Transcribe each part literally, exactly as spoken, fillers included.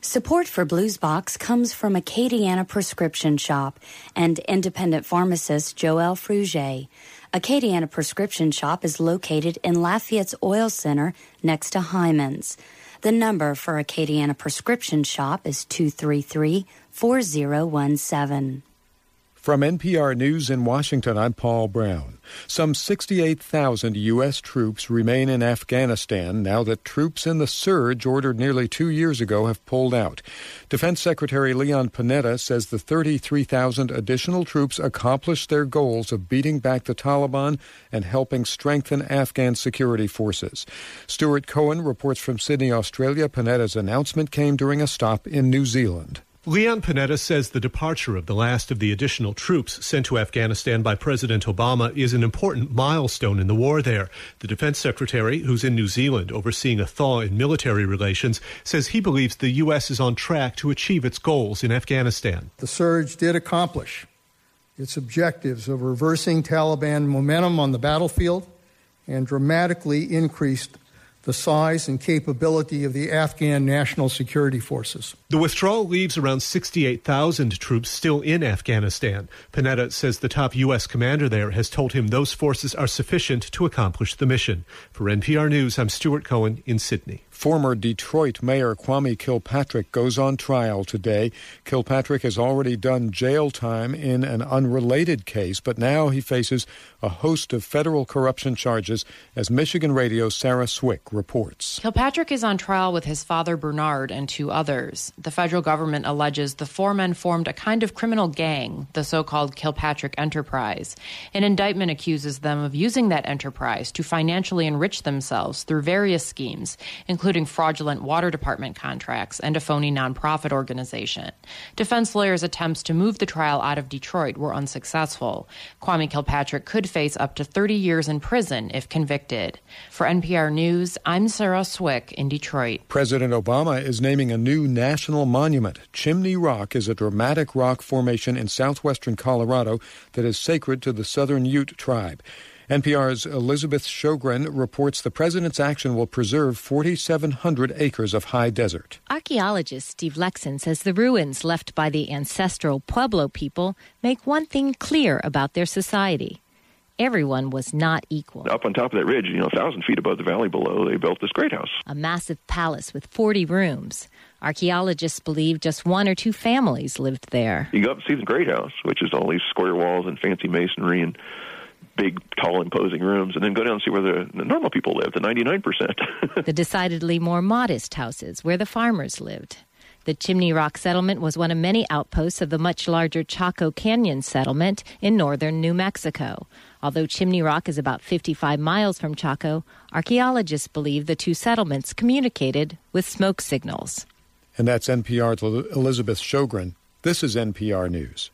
Support for Bluesbox comes from Acadiana Prescription Shop and independent pharmacist Joelle Fruget. Acadiana Prescription Shop is located in Lafayette's Oil Center next to Hyman's. The number for Acadiana Prescription Shop is two three three, four zero one seven. From N P R News in Washington, I'm Paul Brown. Some sixty-eight thousand U S troops remain in Afghanistan now that troops in the surge ordered nearly two years ago have pulled out. Defense Secretary Leon Panetta says the thirty-three thousand additional troops accomplished their goals of beating back the Taliban and helping strengthen Afghan security forces. Stuart Cohen reports from Sydney, Australia. Panetta's announcement came during a stop in New Zealand. Leon Panetta says the departure of the last of the additional troops sent to Afghanistan by President Obama is an important milestone in the war there. The defense secretary, who's in New Zealand overseeing a thaw in military relations, says he believes the U S is on track to achieve its goals in Afghanistan. The surge did accomplish its objectives of reversing Taliban momentum on the battlefield and dramatically increased the size and capability of the Afghan National Security Forces. The withdrawal leaves around sixty-eight thousand troops still in Afghanistan. Panetta says the top U S commander there has told him those forces are sufficient to accomplish the mission. For N P R News, I'm Stuart Cohen in Sydney. Former Detroit Mayor Kwame Kilpatrick goes on trial today. Kilpatrick has already done jail time in an unrelated case, but now he faces a host of federal corruption charges, as Michigan Radio's Sarah Swick reports. Kilpatrick is on trial with his father Bernard and two others. The federal government alleges the four men formed a kind of criminal gang, the so-called Kilpatrick Enterprise. An indictment accuses them of using that enterprise to financially enrich themselves through various schemes, including including fraudulent water department contracts and a phony nonprofit organization. Defense lawyers' attempts to move the trial out of Detroit were unsuccessful. Kwame Kilpatrick could face up to thirty years in prison if convicted. For N P R News, I'm Sarah Swick in Detroit. President Obama is naming a new national monument. Chimney Rock is a dramatic rock formation in southwestern Colorado that is sacred to the Southern Ute tribe. N P R's Elizabeth Shogren reports the president's action will preserve forty-seven hundred acres of high desert. Archaeologist Steve Lexon says the ruins left by the ancestral Pueblo people make one thing clear about their society. Everyone was not equal. Up on top of that ridge, you know, a thousand feet above the valley below, they built this great house. A massive palace with forty rooms. Archaeologists believe just one or two families lived there. You go up and see the great house, which is all these square walls and fancy masonry and big, tall, imposing rooms, and then go down and see where the, the normal people live, the ninety-nine percent. The decidedly more modest houses where the farmers lived. The Chimney Rock settlement was one of many outposts of the much larger Chaco Canyon settlement in northern New Mexico. Although Chimney Rock is about fifty-five miles from Chaco, archaeologists believe the two settlements communicated with smoke signals. And that's N P R's Elizabeth Shogren. This is N P R News.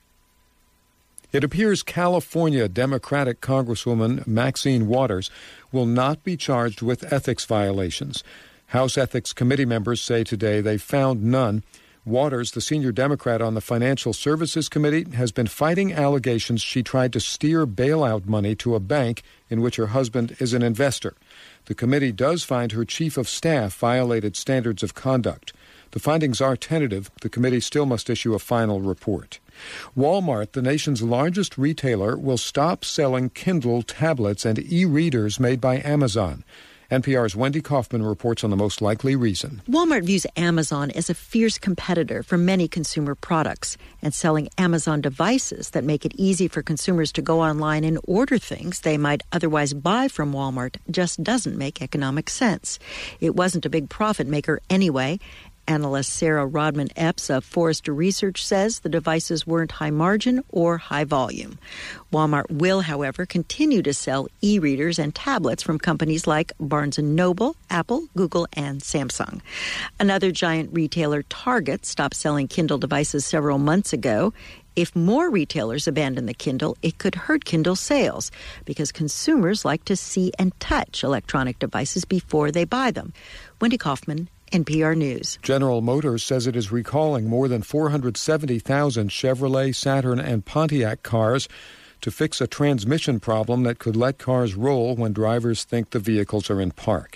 It appears California Democratic Congresswoman Maxine Waters will not be charged with ethics violations. House Ethics Committee members say today they found none. Waters, the senior Democrat on the Financial Services Committee, has been fighting allegations she tried to steer bailout money to a bank in which her husband is an investor. The committee does find her chief of staff violated standards of conduct. The findings are tentative. The committee still must issue a final report. Walmart, the nation's largest retailer, will stop selling Kindle tablets and e-readers made by Amazon. N P R's Wendy Kaufman reports on the most likely reason. Walmart views Amazon as a fierce competitor for many consumer products, and selling Amazon devices that make it easy for consumers to go online and order things they might otherwise buy from Walmart just doesn't make economic sense. It wasn't a big profit maker anyway. Analyst Sarah Rodman Epps of Forrester Research says the devices weren't high margin or high volume. Walmart will, however, continue to sell e-readers and tablets from companies like Barnes and Noble, Apple, Google, and Samsung. Another giant retailer, Target, stopped selling Kindle devices several months ago. If more retailers abandon the Kindle, it could hurt Kindle sales because consumers like to see and touch electronic devices before they buy them. Wendy Kaufman, N P R News. General Motors says it is recalling more than four hundred seventy thousand Chevrolet, Saturn, and Pontiac cars to fix a transmission problem that could let cars roll when drivers think the vehicles are in park.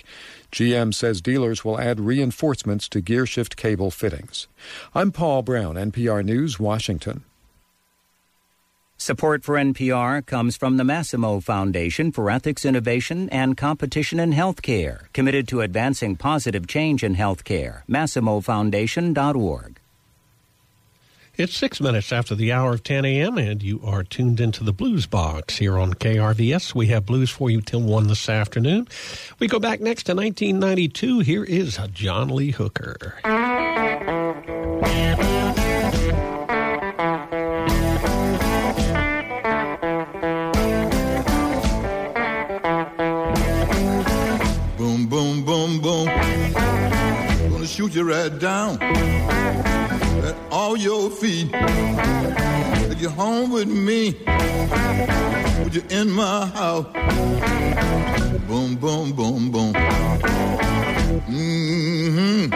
G M says dealers will add reinforcements to gearshift cable fittings. I'm Paul Brown, N P R News, Washington. Support for N P R comes from the Massimo Foundation for Ethics, Innovation, and Competition in Healthcare, committed to advancing positive change in healthcare. Massimo Foundation dot org. It's six minutes after the hour of ten a.m., and you are tuned into the Blues Box here on K R V S. We have blues for you till one this afternoon. We go back next to nineteen ninety-two. Here is John Lee Hooker. Boom, boom, boom, boom. Gonna shoot you right down at all your feet. Take you home with me. Put you in my house. Boom, boom, boom, boom. Mm-hmm.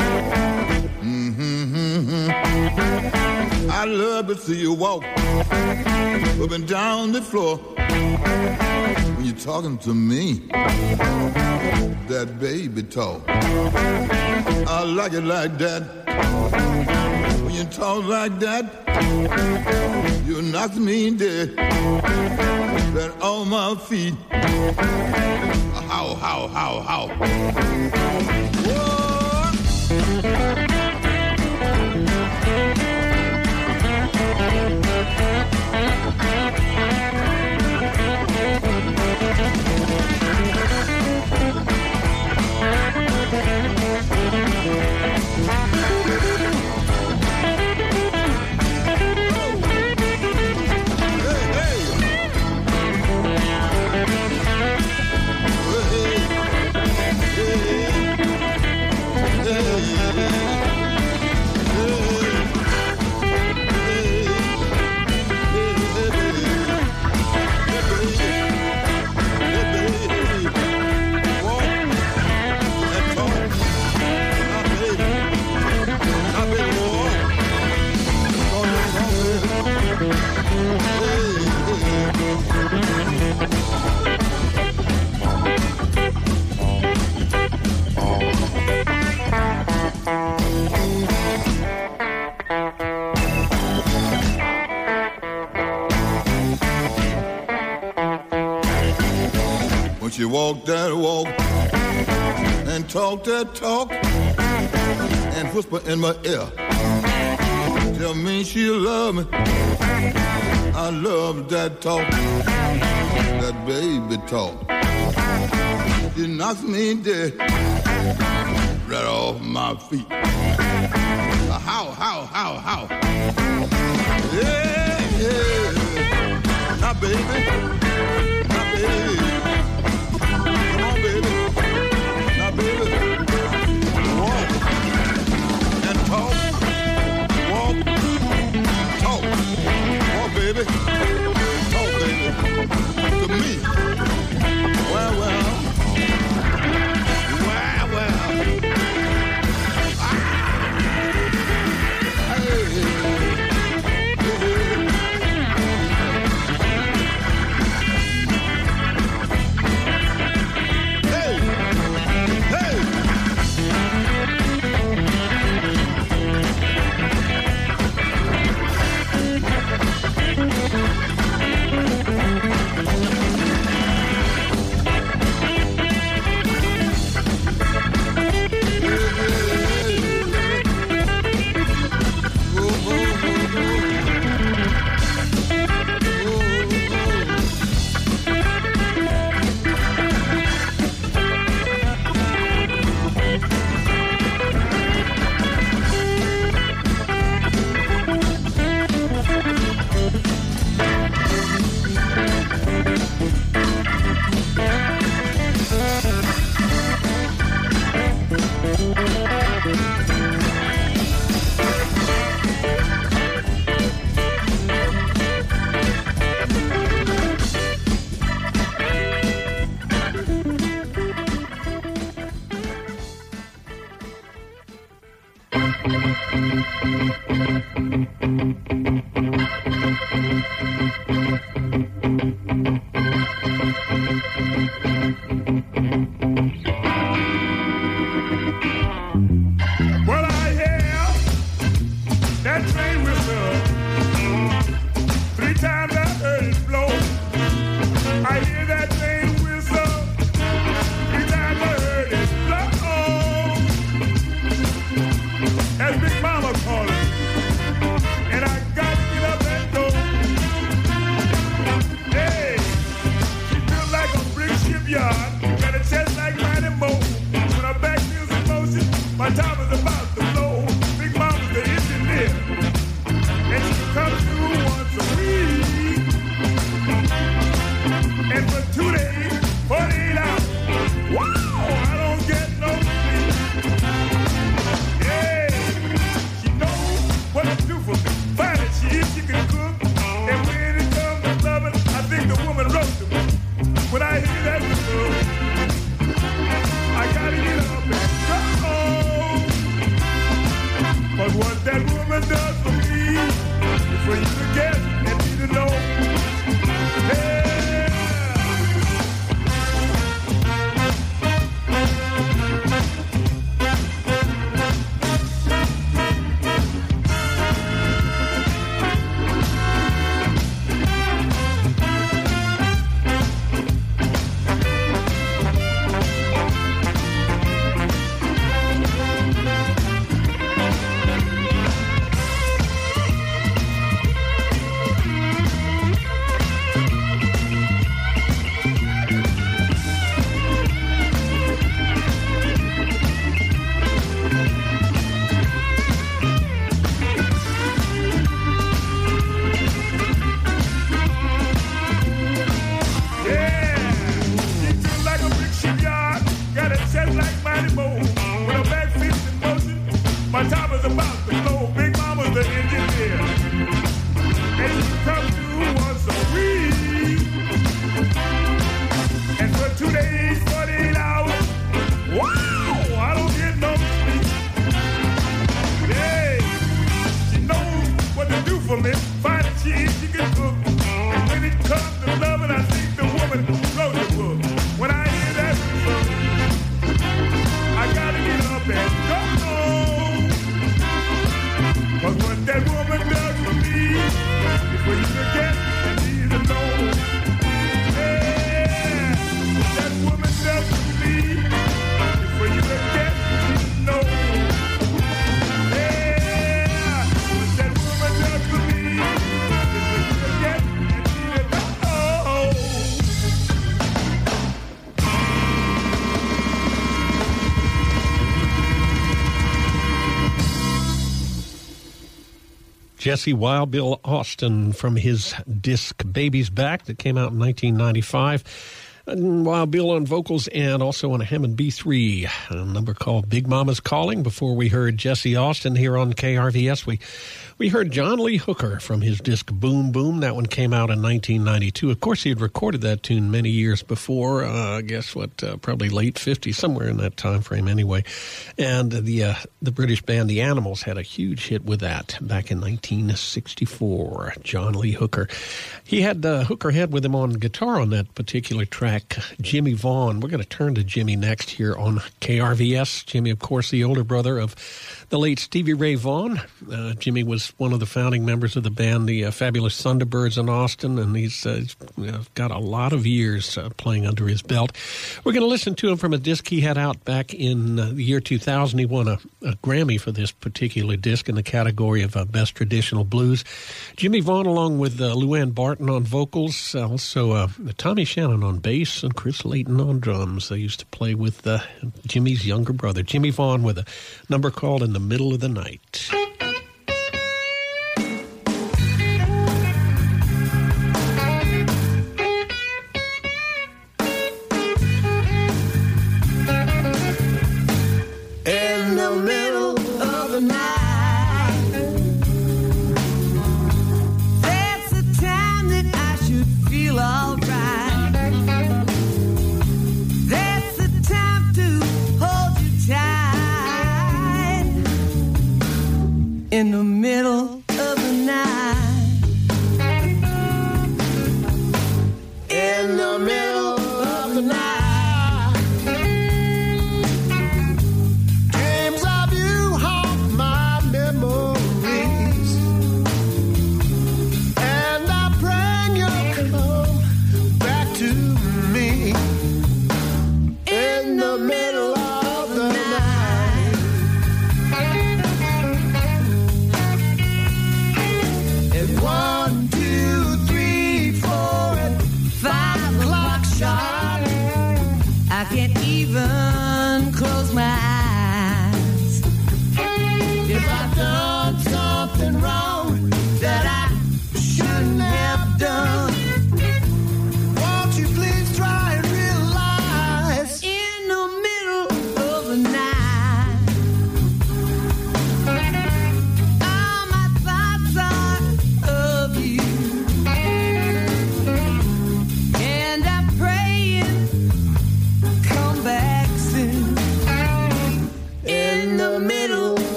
Mm-hmm, mm-hmm. I love to see you walk up and down the floor when you're talking to me. That baby talk, I like it like that. When you talk like that, you knock me dead. That on my feet. How, how, how, how. Whoa. She walk that walk and talk that talk and whisper in my ear. Tell me she love me. I love that talk, that baby talk. She knocks me dead right off my feet. How, how, how, how? Yeah, yeah. Now, baby, now, baby. Baby, talk, baby, to me. Well, well, well, well. Ah. Hey, hey, hey, hey. My top is about to blow. Big Mama's the engineer, and she comes through once a week. And for two days, forty-eight hours, wow, I don't get no sleep. Yeah, she knows what to do for me. Fine as she is, she can cook. And when it comes to loving, I think the woman roasted me. When I hear that whistle, I gotta get up and go. But what that woman does for me is for you to get and me to know. Hey. Jesse Wild Bill Austin from his disc Baby's Back that came out in nineteen ninety-five. And Wild Bill on vocals and also on a Hammond B three, a number called Big Mama's Calling. Before we heard Jesse Austin here on K R V S, we we heard John Lee Hooker from his disc Boom Boom. That one came out in nineteen ninety-two. Of course, he had recorded that tune many years before, uh, I guess what, uh, probably late fifties, somewhere in that time frame anyway. And the uh, the British band The Animals had a huge hit with that back in nineteen sixty-four. John Lee Hooker. He had uh, Hooker had with him on guitar on that particular track, Jimmy Vaughn. We're going to turn to Jimmy next here on K R V S. Jimmy, of course, the older brother of the late Stevie Ray Vaughan. Uh, Jimmy was one of the founding members of the band, the uh, Fabulous Thunderbirds in Austin, and he's uh, got a lot of years uh, playing under his belt. We're going to listen to him from a disc he had out back in uh, the year two thousand. He won a, a Grammy for this particular disc in the category of uh, Best Traditional Blues. Jimmy Vaughn, along with uh, Luann Barton on vocals, uh, also uh, Tommy Shannon on bass, and Chris Layton on drums. They used to play with uh, Jimmy's younger brother. Jimmy Vaughn with a number called In the Middle of the Night. In the middle of the night, that's the time that I should feel all right. That's the time to hold you tight. In the middle of the night, in the middle of the night. In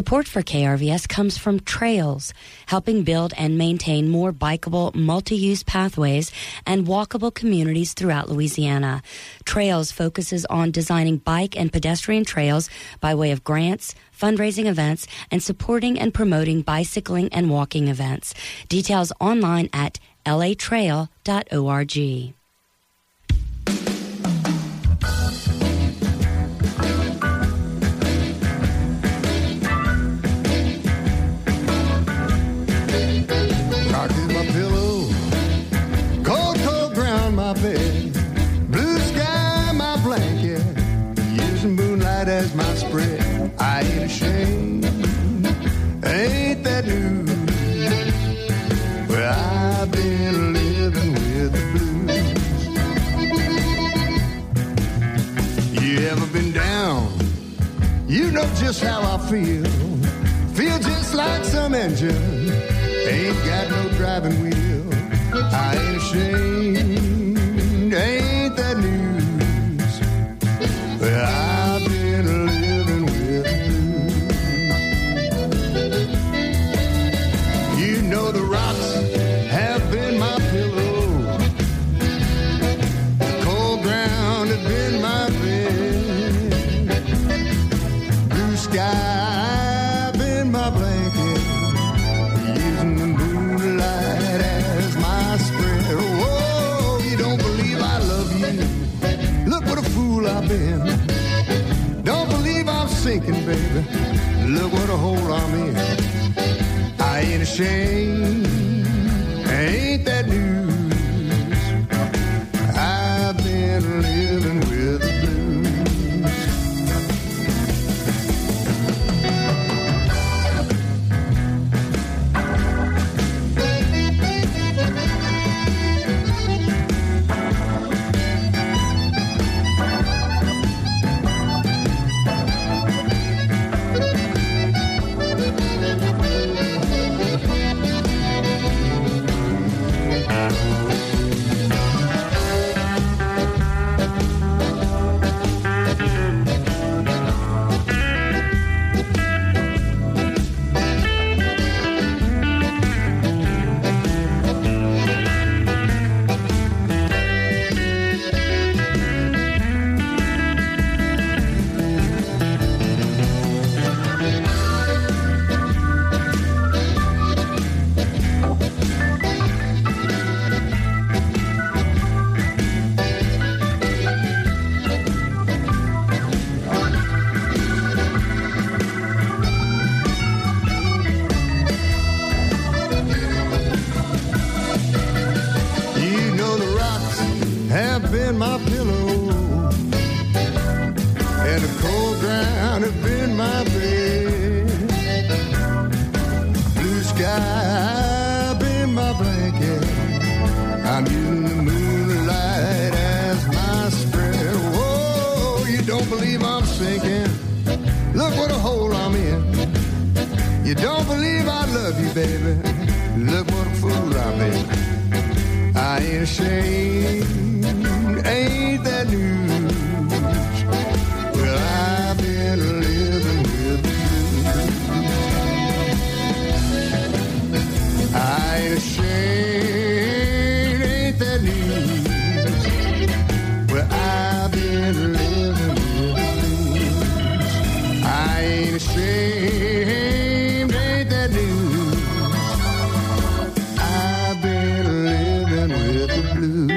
Support for K R V S comes from Trails, helping build and maintain more bikeable, multi-use pathways and walkable communities throughout Louisiana. Trails focuses on designing bike and pedestrian trails by way of grants, fundraising events, and supporting and promoting bicycling and walking events. Details online at l a trail dot org. Rock is my pillow, cold, cold ground my bed, blue sky my blanket, using moonlight as my spread. I ain't ashamed, ain't that news? Well, I've been living with the blues. You ever been down? You know just how I feel. Feel just like some engine, ain't got no driving wheel. I ain't ashamed, ain't that news? Well, I've been living with the blues. You know the rocks have been my pillow, the cold ground has been my bed, blue sky been my blanket, using the moonlight as my spread. Whoa, you don't believe I love you? Look what a fool I've been. Don't believe I'm sinking, baby. Look what a hole I'm in. I ain't ashamed, ain't that news? I've been living with the blues. My pillow and the cold ground has been my bed, blue sky been my blanket. I'm using the moonlight as my spread. Whoa, you don't believe I'm sinking? Look what a hole I'm in. You don't believe I love you, baby? Look what a fool I've been. I ain't ashamed, ain't that news? Well, I've been living with the blues. I ain't ashamed, ain't that news? Well, I've been living with the blues. I ain't ashamed, ain't that news? I've been living with the blues.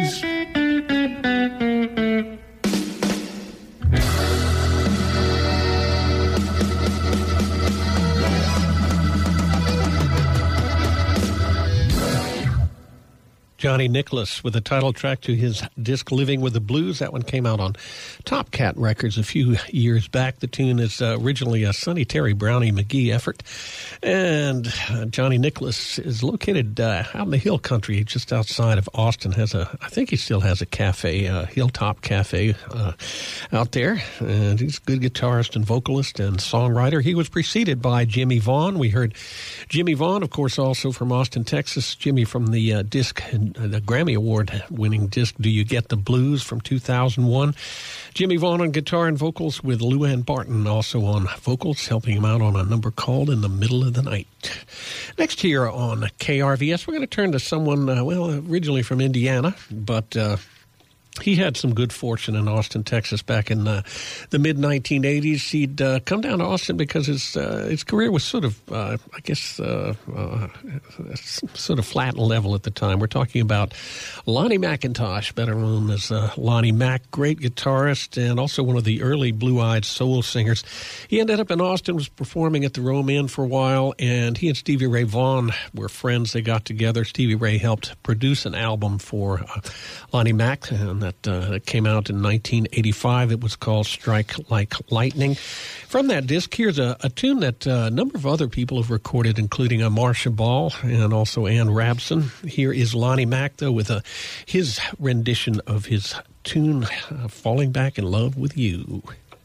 Johnny Nicholas with the title track to his disc Living with the Blues. That one came out on Top Cat Records a few years back. The tune is uh, originally a Sonny Terry Brownie McGee effort. And uh, Johnny Nicholas is located uh, out in the hill country just outside of Austin. Has a, I think he still has a cafe, uh, Hilltop Cafe uh, out there. And he's a good guitarist and vocalist and songwriter. He was preceded by Jimmy Vaughn. We heard Jimmy Vaughn, of course, also from Austin, Texas. Jimmy from the uh, disc the Grammy Award-winning disc Do You Get the Blues from two thousand one. Jimmy Vaughn on guitar and vocals with Luann Barton also on vocals, helping him out on a number called In the Middle of the Night. Next here on K R V S, we're going to turn to someone, uh, well, originally from Indiana, but uh, he had some good fortune in Austin, Texas back in uh, the mid nineteen eighties. He'd uh, come down to Austin because his uh, his career was sort of, uh, I guess, uh, uh, sort of flat and level at the time. We're talking about Lonnie McIntosh, better known as uh, Lonnie Mac, great guitarist and also one of the early blue-eyed soul singers. He ended up in Austin, was performing at the Rome Inn for a while, and he and Stevie Ray Vaughan were friends. They got together. Stevie Ray helped produce an album for uh, Lonnie Mac, and that, uh, that came out in nineteen eighty-five. It was called Strike Like Lightning. From that disc, here's a, a tune that uh, a number of other people have recorded, including uh, Marcia Ball and also Ann Rabson. Here is Lonnie Mac, though, with a, his rendition of his tune, uh, Falling Back in Love with You.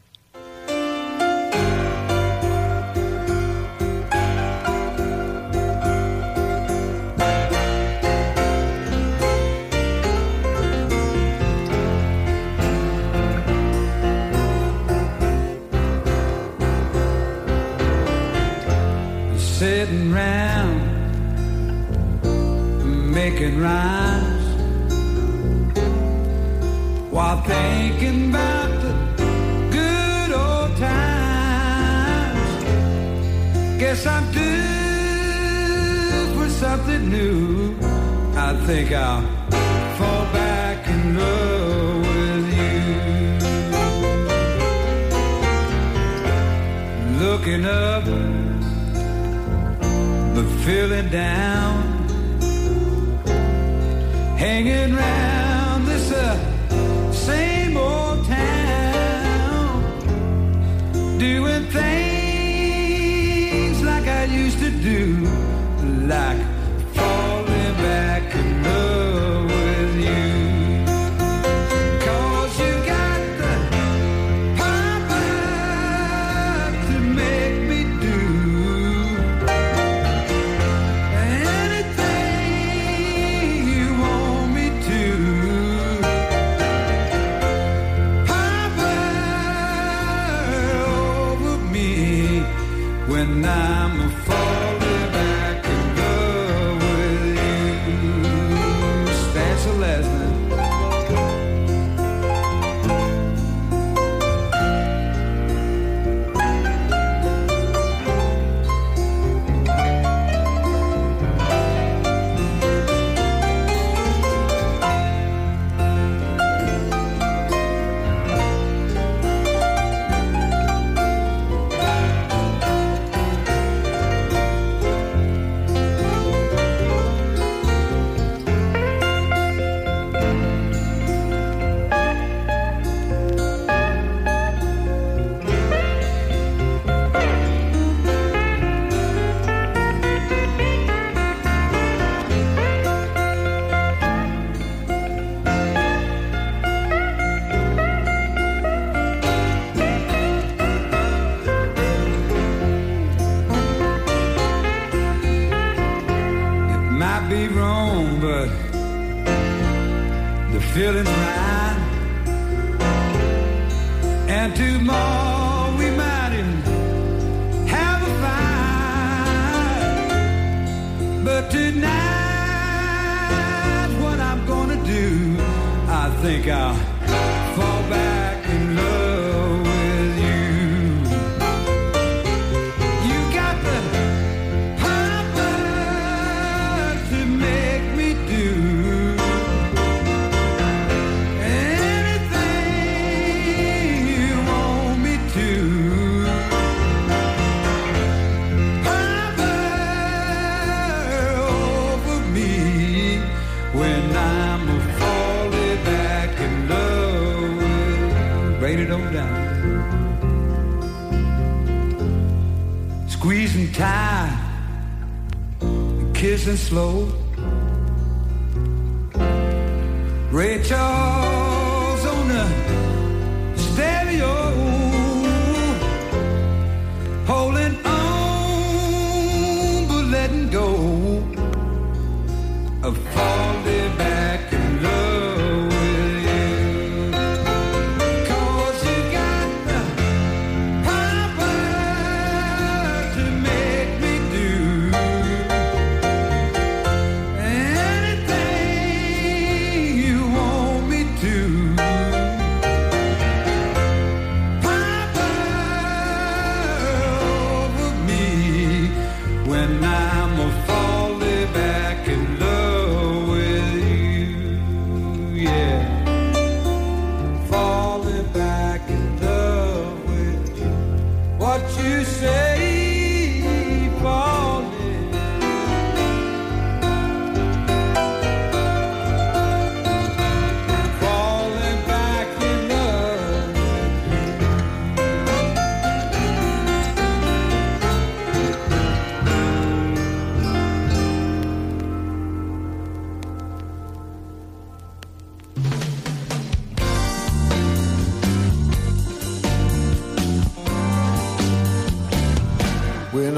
Sitting round making rhymes while thinking about the good old times. Guess I'm due for something new. I think I'll fall back in love with you. Looking up but feeling down, hanging round this uh, same old town, doing things like I used to do, like falling back in love with you. 'Cause you got the power to make me do when I'm falling back in love with you. Spencer Leslie. Be wrong, but the feeling's right, and tomorrow we might even have a fight, but tonight's what I'm gonna do. I think I'll fall back in love with you. You got the squeezing tight, kissing slow. Ray Charles on the stereo, holding on but letting go of falling back.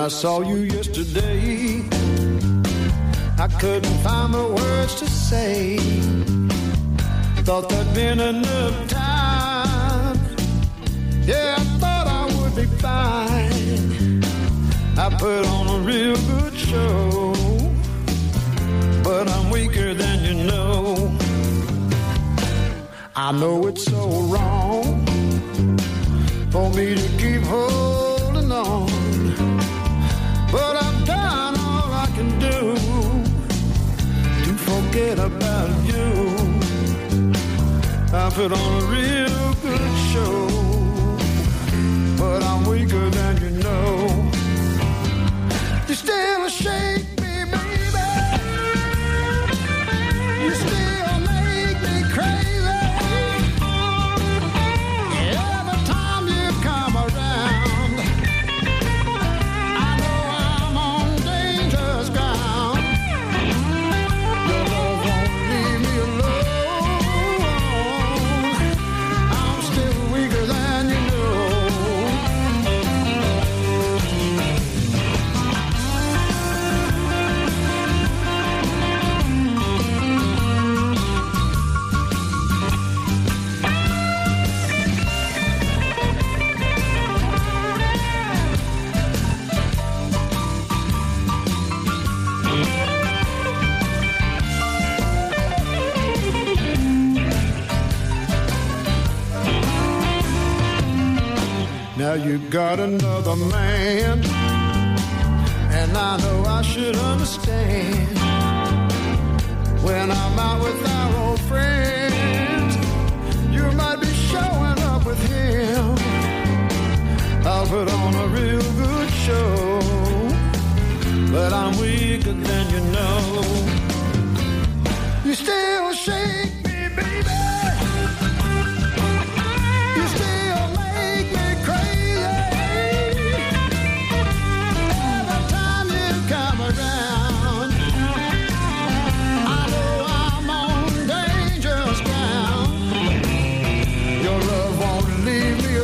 I saw you yesterday, I couldn't find the words to say. Thought there'd been enough time. Yeah, I thought I would be fine. I put on a real good show, but I'm weaker than you know. I know it's so wrong for me to keep holding on, but I've done all I can do to forget about you. I put on a real good show, but I'm weaker than you know. You still shake me, baby. You still make me crazy. Every time you come around, I know I'm on dangerous ground. Your love won't leave me alone. I'm still weaker than you know. Now you got another man, and I know I should understand. When I'm out with our old friends, you might be showing up with him. I'll put on a real good show, but I'm weaker than you know. You still shake me, baby. You still make me crazy. Every time you come around, I know I'm on dangerous ground. Your love won't leave me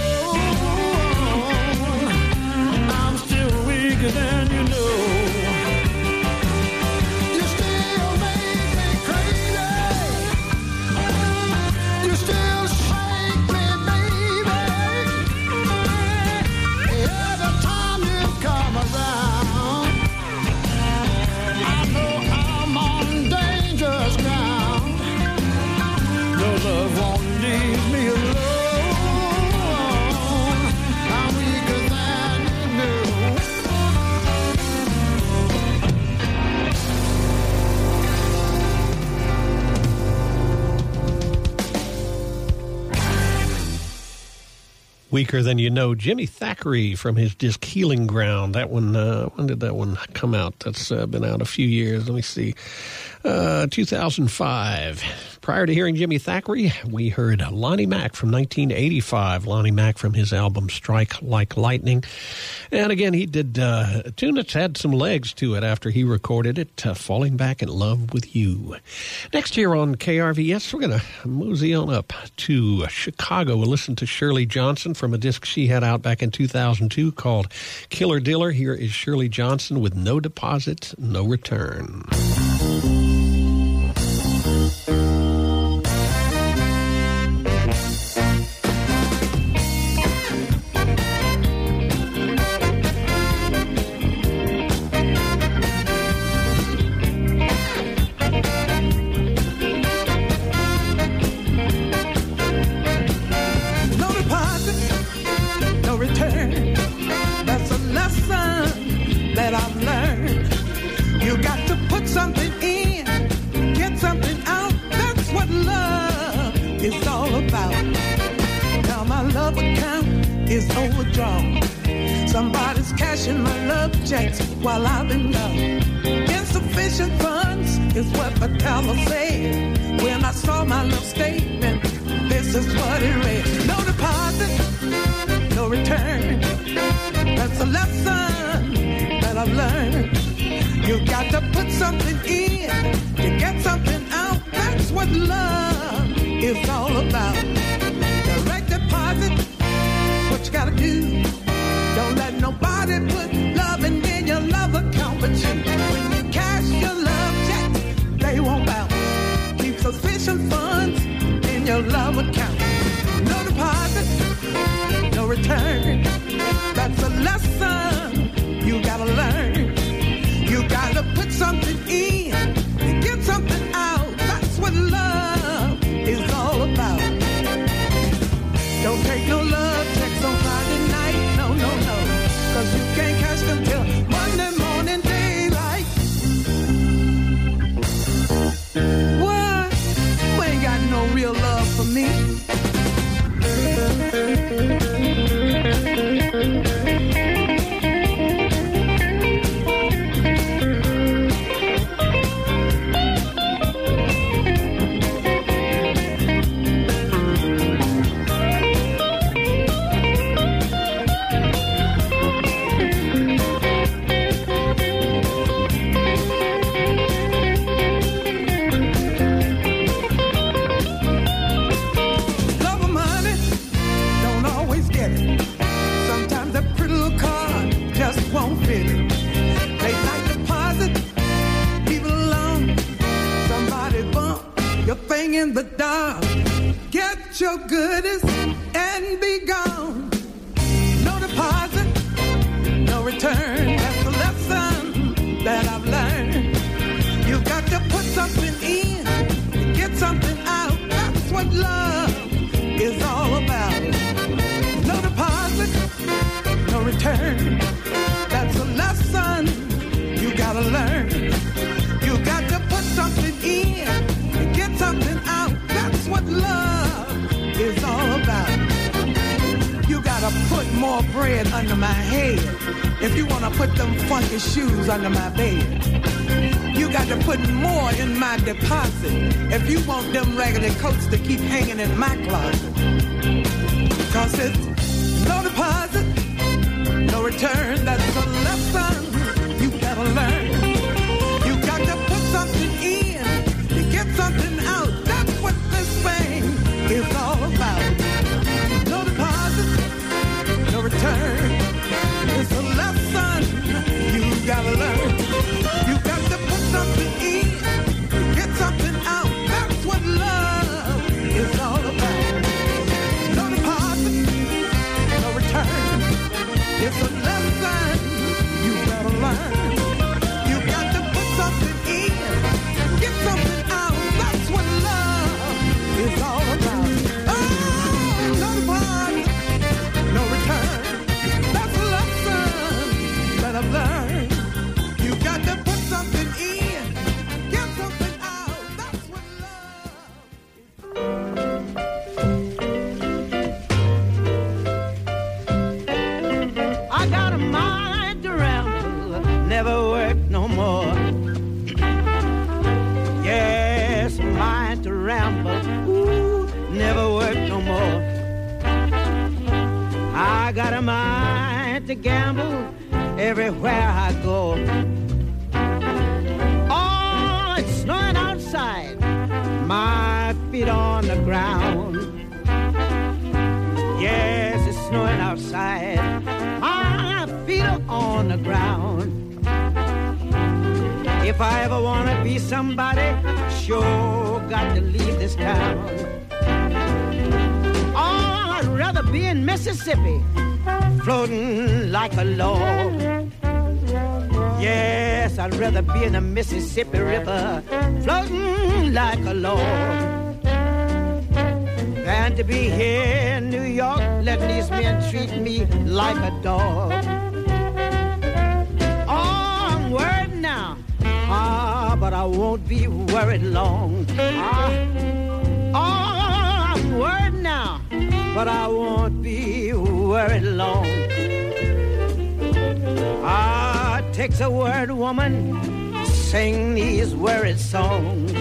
alone. I'm still weaker than you know. You still make me crazy. You still shake me, baby. Every time you come around, I know I'm on dangerous ground. Your love won't leave me alone. I'm weaker than you know. Weaker Than You Know, Jimmy Thackeray from his disc Healing Ground. That one, uh, when did that one come out? That's uh, been out a few years. Let me see. Uh, two thousand five. Prior to hearing Jimmy Thackeray, we heard Lonnie Mack from nineteen eighty-five. Lonnie Mack from his album Strike Like Lightning. And again, he did uh, a tune that's had some legs to it after he recorded it, uh, Falling Back in Love with You. Next here on K R V S, we're going to mosey on up to Chicago. We'll listen to Shirley Johnson from a disc she had out back in two thousand two called Killer Diller. Here is Shirley Johnson with No Deposit, No Return. No deposit, no return. That's a lesson that I've learned. You got to put something in, get something out. That's what love is all about. Now my love account is overdrawn. Somebody's cashing my love checks while I've been gone. Insufficient funds is what the teller said. When I saw my love statement, this is what it read. No deposit, no return. That's a lesson that I've learned. You got to put something in to get something out. That's what love is all about. Direct deposit, what you gotta do. Don't let nobody put love vacation funds in your love account. No deposit, no return. That's a lesson you gotta learn. You gotta put something in and get something out. That's what love is all about. Don't take no love checks on Friday night. No, no, no. Cause you can't catch them till Monday morning daylight. What? You ain't got no real love for me. In the dark, get your goodies and be gone. No deposit, no return. That's the lesson that I've learned. You got to put something in and get something out. That's what love is all about. No deposit, no return. That's a lesson you gotta learn. You got to put something in and get something out. That's what love is all about. You gotta put more bread under my head if you wanna put them funky shoes under my bed. You got to put more in my deposit if you want them raggedy coats to keep hanging in my closet. Cause it's no deposit, no return. That's a lesson you gotta learn. You got to put something in to get something out. That's what this thing is all about. No deposit, no return. It's a lesson you gotta learn. You got to put something in to get something out. That's what love is all about. No deposit, no return. It's a lesson you gotta learn. You got to put something in, get something out. That's what love is all about. Oh, no deposit, no return. That's a lesson that I've learned. You got to put something in, get something out. That's what I got a mind to ramble, never work no more. Yes, a mind to ramble, ooh, never work no more. I got a mind to gamble everywhere I go. Oh, it's snowing outside, my feet on the ground. Yes, it's snowing outside, my feet are on the ground. If I ever want to be somebody, sure got to leave this town. Oh, I'd rather be in Mississippi, floating like a log. Yes, I'd rather be in the Mississippi River, floating like a log, than to be here in New York, letting these men treat me like a dog. Oh, I'm worried now, ah, but I won't be worried long. Ah, oh, I'm worried now, but I won't be worried long. Ah, it takes a word woman, sing these worried songs.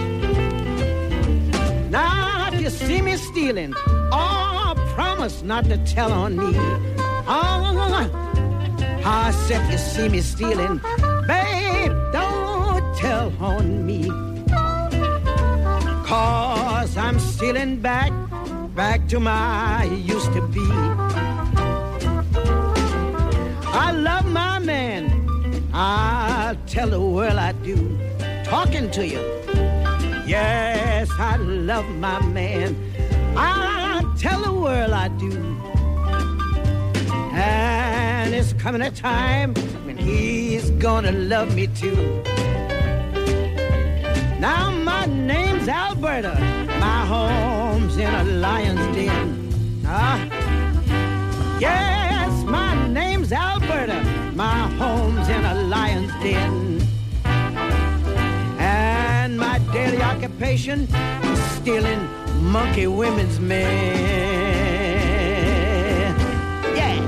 Now, if you see me stealing, oh, promise not to tell on me. Oh, I said if you see me stealing, babe, don't tell on me. Cause I'm stealing back, back to my used to be. I love my man, I'll tell the world I do. Talking to you, Yes, I love my man. I tell the world I do. And it's coming a time when he's gonna love me too. Now my name's Alberta. My home's in a lion's den. Ah, yes, my name's Alberta. My home's in a lion's den. And my daily occupation is stealing monkey women's men. Yeah.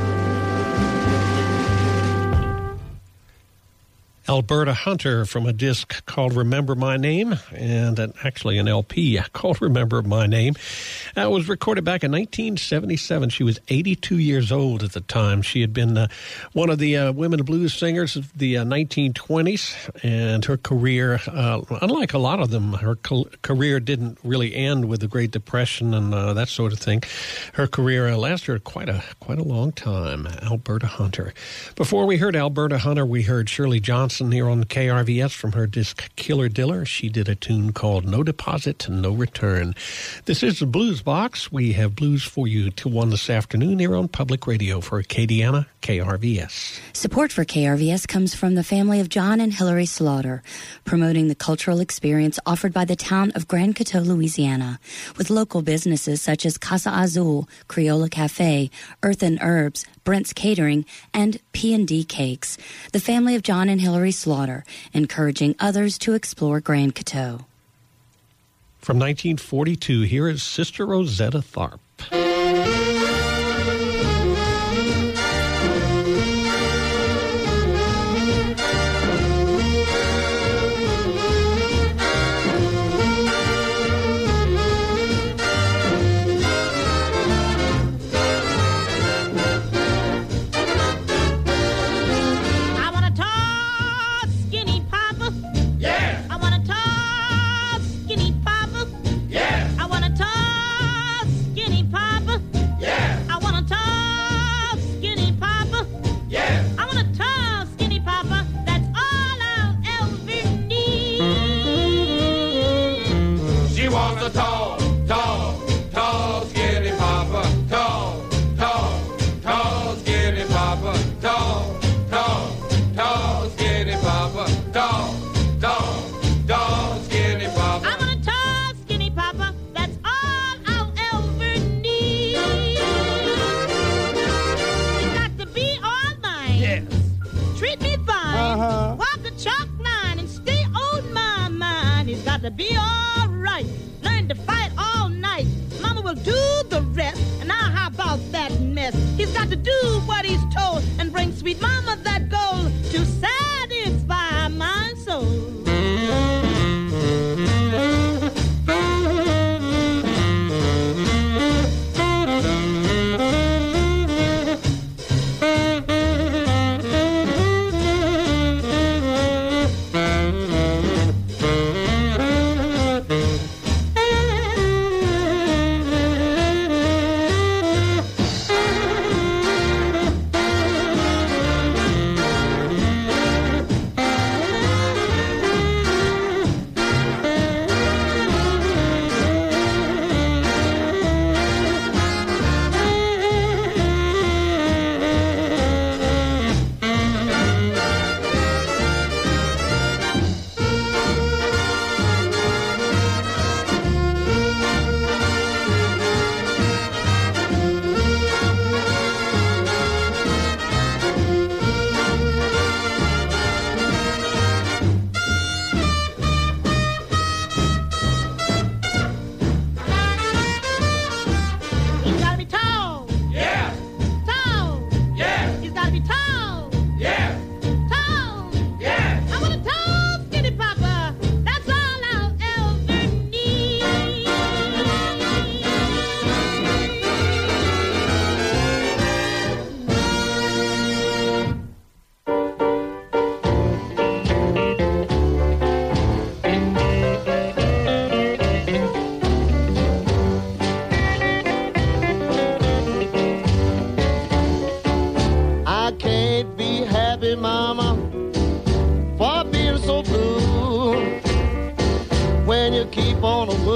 Alberta Hunter from a disc called Remember My Name, and an, actually an L P called Remember My Name. That was recorded back in nineteen seventy-seven. She was eighty-two years old at the time. She had been uh, one of the uh, women blues singers of the uh, nineteen twenties, and her career, uh, unlike a lot of them, her co- career didn't really end with the Great Depression and uh, that sort of thing. Her career uh, lasted quite a quite a long time. Alberta Hunter. Before we heard Alberta Hunter, we heard Shirley Johnson here on K R V S from her disc Killer Diller. She did a tune called No Deposit, No Return. This is the Blues Box. We have blues for you till one this afternoon here on Public Radio for Acadiana, K R V S. Support for K R V S comes from the family of John and Hillary Slaughter, promoting the cultural experience offered by the town of Grand Coteau, Louisiana, with local businesses such as Casa Azul, Criolla Cafe, Earth and Herbs, Brent's Catering, and P and D Cakes. The family of John and Hillary Slaughter, encouraging others to explore Grand Coteau. From nineteen forty-two, here is Sister Rosetta Tharpe. To be all right, learn to fight all night. Mama will do the rest, and now how about that mess? He's got to do what he's told and bring sweet mama that gold to satisfy my soul.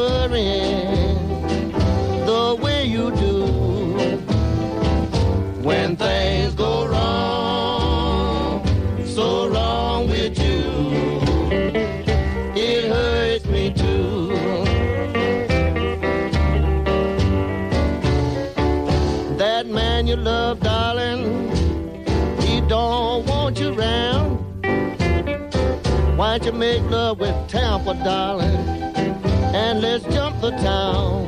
worrying the way you do. When things go wrong, so wrong with you, it hurts me too. That man you love, darling, he don't want you round. Why don't you make love with Tampa, darling, and let's jump the town.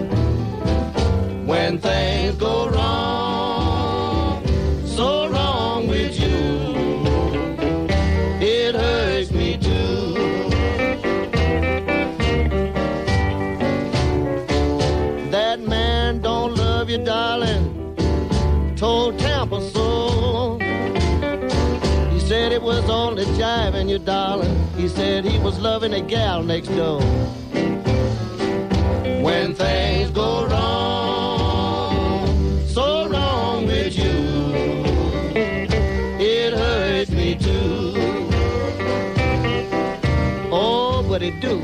When things go wrong, so wrong with you, it hurts me too. That man don't love you, darling, told Tampa so. He said it was only jiving you, darling. He said he was loving a gal next door. When things go wrong, so wrong with you, it hurts me too. Oh, but it do.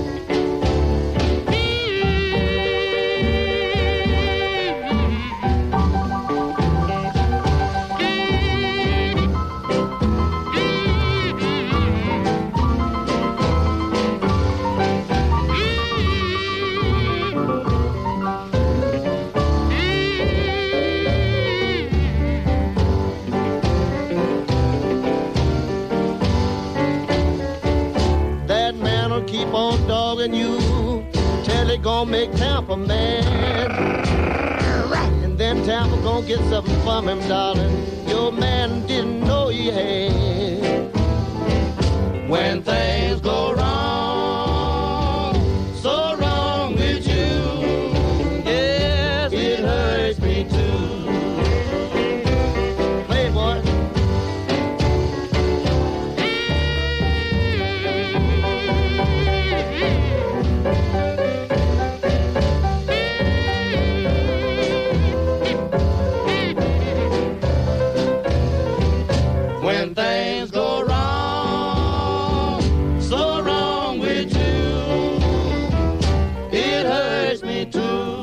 Keep on dogging you till it gon' make Tampa mad. And then Tampa gon' get something from him, darling, your man didn't know he had. When things go wrong, so wrong with you, yes, it hurts me too. Play, boy. When things go wrong, so wrong with you, it hurts me too.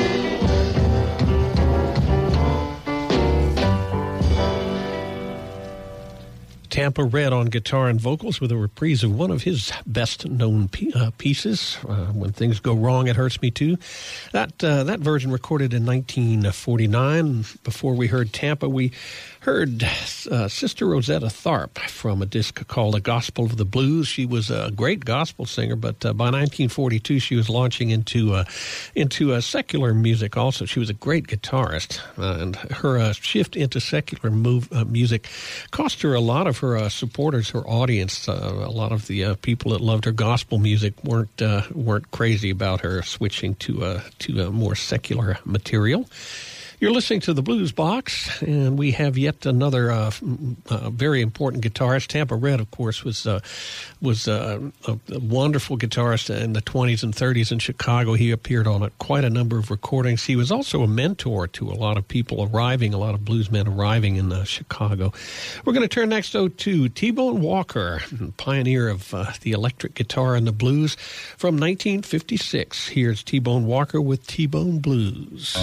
Tampa Red on guitar and vocals with a reprise of one of his best-known p- uh, pieces, uh, When Things Go Wrong, It Hurts Me Too. That uh, that version recorded in nineteen forty-nine. Before we heard Tampa, we heard uh, Sister Rosetta Tharpe from a disc called A Gospel of the Blues. She was a great gospel singer, but uh, by nineteen forty-two, she was launching into uh, into uh, secular music also. She was a great guitarist, uh, and her uh, shift into secular move, uh, music cost her a lot of her uh, supporters, her audience. Uh, a lot of the uh, people that loved her gospel music weren't uh, weren't crazy about her switching to uh, to uh, more secular material. You're listening to the Blues Box, and we have yet another uh, uh, very important guitarist. Tampa Red, of course, was uh, was uh, a, a wonderful guitarist in the twenties and thirties in Chicago. He appeared on a, quite a number of recordings. He was also a mentor to a lot of people arriving, a lot of bluesmen arriving in uh, Chicago. We're going to turn next, though, to T-Bone Walker, pioneer of uh, the electric guitar and the blues, from nineteen fifty-six. Here's T-Bone Walker with T-Bone Blues.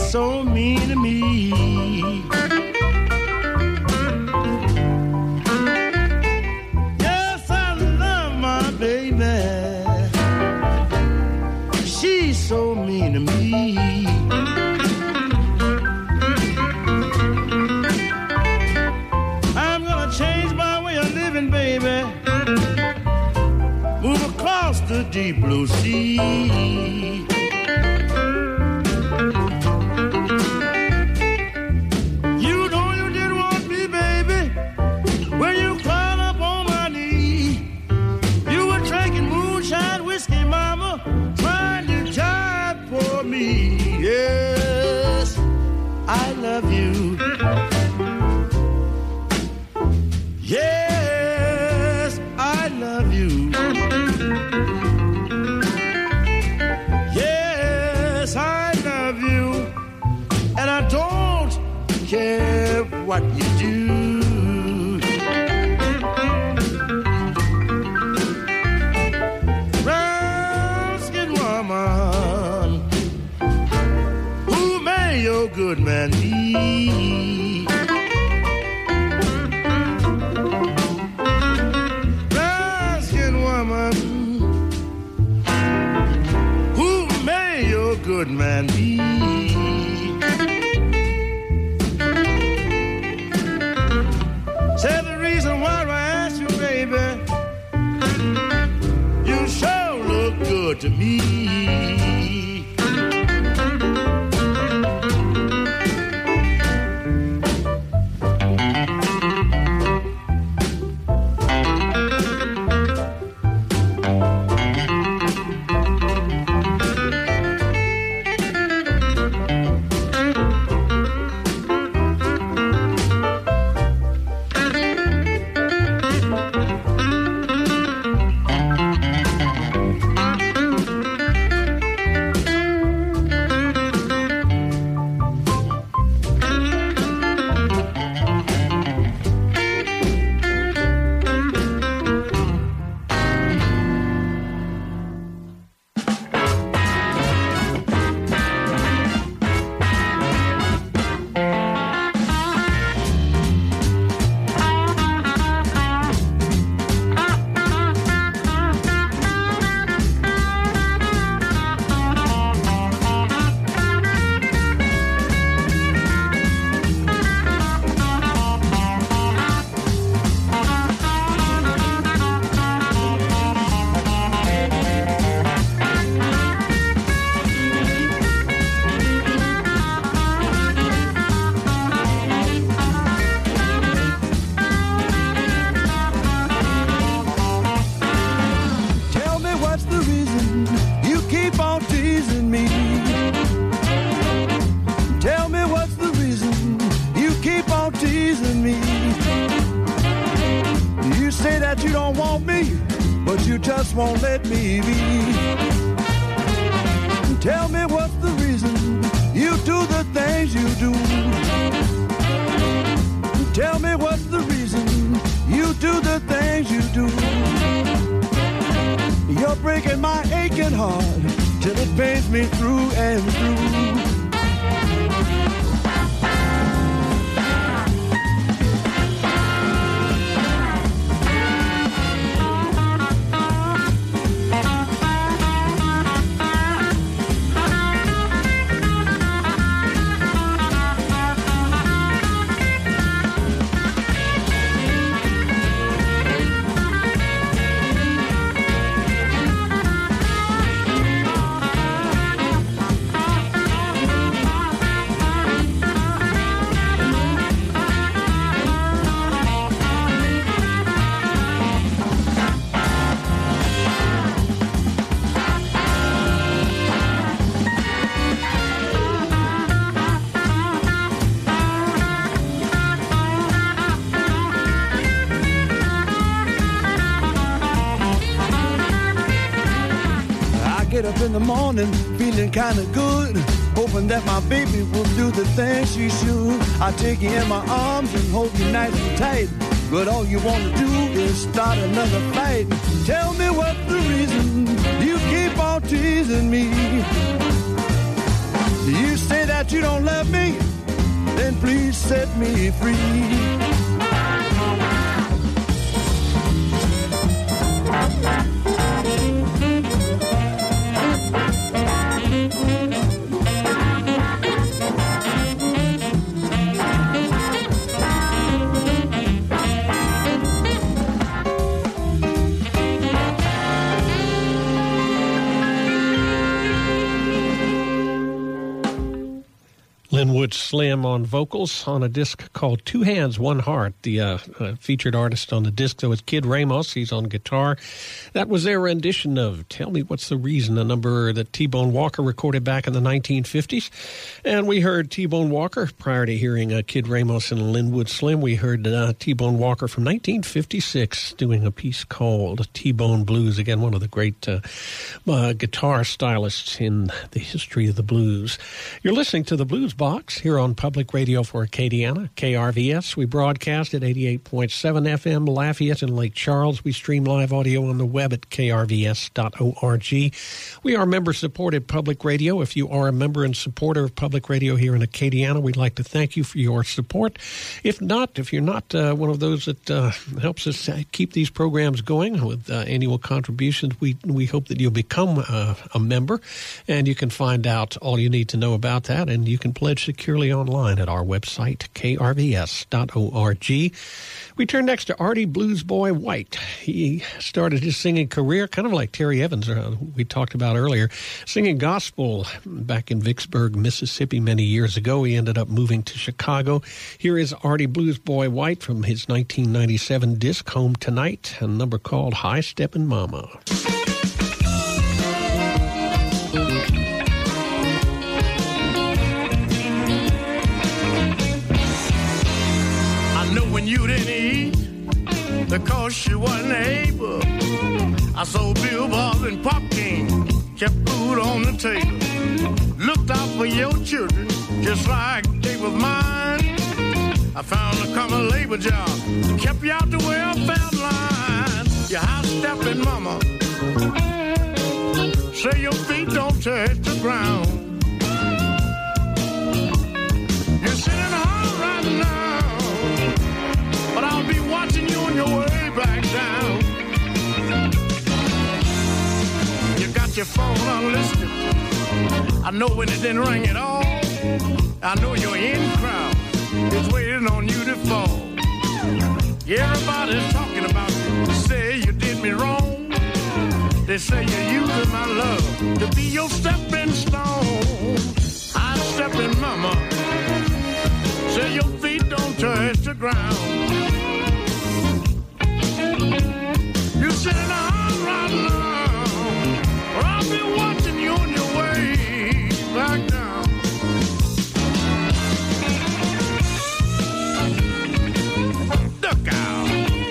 so mean to me. Yes, I love my baby. She's so mean to me. I'm gonna change my way of living, baby. Move across the deep blue sea. Yes, I love you. Yes, I love you. Yes, I love you. And I don't care what you do. Brown-skinned woman, your good man be. Brown-skinned woman, who may your good man be? Say the reason why I asked you, baby, you sure look good to me. Won't let me be. Tell me what's the reason you do the things you do. Tell me what's the reason you do the things you do. You're breaking my aching heart till it pains me through and through. Get up in the morning, feeling kinda good, hoping that my baby will do the things she should. I take you in my arms and hold you nice and tight, but all you wanna do is start another fight. Tell me what's the reason you keep on teasing me. You say that that you don't love me, then please set me free. Linwood Slim on vocals on a disc called Two Hands, One Heart. The uh, uh, featured artist on the disc, though, is Kid Ramos. He's on guitar. That was their rendition of Tell Me What's the Reason, a number that T-Bone Walker recorded back in the nineteen fifties. And we heard T-Bone Walker prior to hearing uh, Kid Ramos and Linwood Slim. We heard uh, T-Bone Walker from nineteen fifty-six doing a piece called T-Bone Blues. Again, one of the great uh, uh, guitar stylists in the history of the blues. You're listening to the Blues Box here on Public Radio for Acadiana, K R V S. We broadcast at eighty-eight point seven F M, Lafayette and Lake Charles. We stream live audio on the web at K R V S dot org. We are member-supported public radio. If you are a member and supporter of public radio here in Acadiana, we'd like to thank you for your support. If not, if you're not uh, one of those that uh, helps us keep these programs going with uh, annual contributions, we, we hope that you'll become uh, a member, and you can find out all you need to know about that, and you can pledge securely online at our website, K R V S dot org. We turn next to Artie Blues Boy White. He started his singing career kind of like Terry Evans, uh, we talked about earlier, singing gospel back in Vicksburg, Mississippi many years ago. He ended up moving to Chicago. Here is Artie Blues Boy White from his nineteen ninety-seven disc, Home Tonight, a number called High Steppin' Mama. When you didn't eat because you wasn't able, I sold billboards and pop cans, kept food on the table, looked out for your children just like they was mine. I found a common labor job, kept you out the welfare line. You high-stepping mama, say your feet don't touch the ground. You're sitting hard right now, but I'll be watching you on your way back down. You got your phone unlisted, I know when it didn't ring at all. I know your in crowd is waiting on you to fall. Everybody's talking about you, they say you did me wrong. They say you're using my love to be your stepping stone. I'm stepping mama, say your feet don't touch the ground. You sitting hard right now, or I'll be watching you on your way back down. Look out.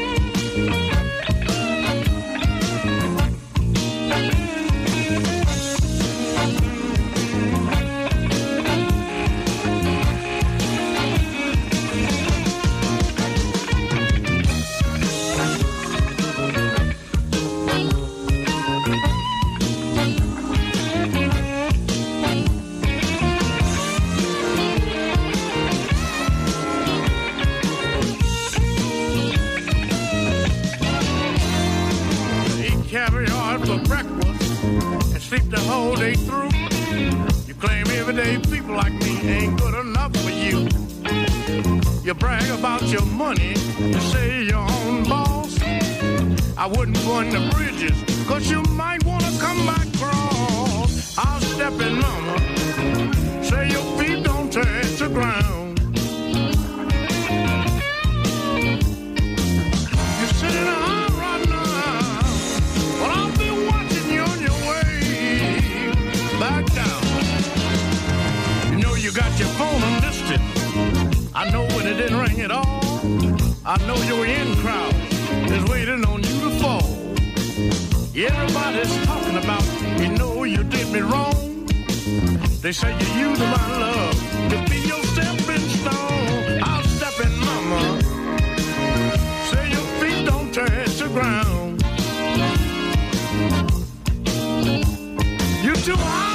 Caviar for breakfast and sleep the whole day through. You claim everyday people like me ain't good enough for you. You brag about your money, you say you're your own boss. I wouldn't burn the bridges, cause you might wanna come back cross. I'll step in mama, say your feet don't touch the ground. You're sitting hard right now, but I'll be watching you on your way back down. You know you got your phone unlisted, I know when it didn't ring at all. I know your in crowd is waiting on you to fall. Everybody's talking about you, you know you did me wrong. They say you use my love to be your stepping stone. I'll step in mama, say your feet don't touch the ground. You too high.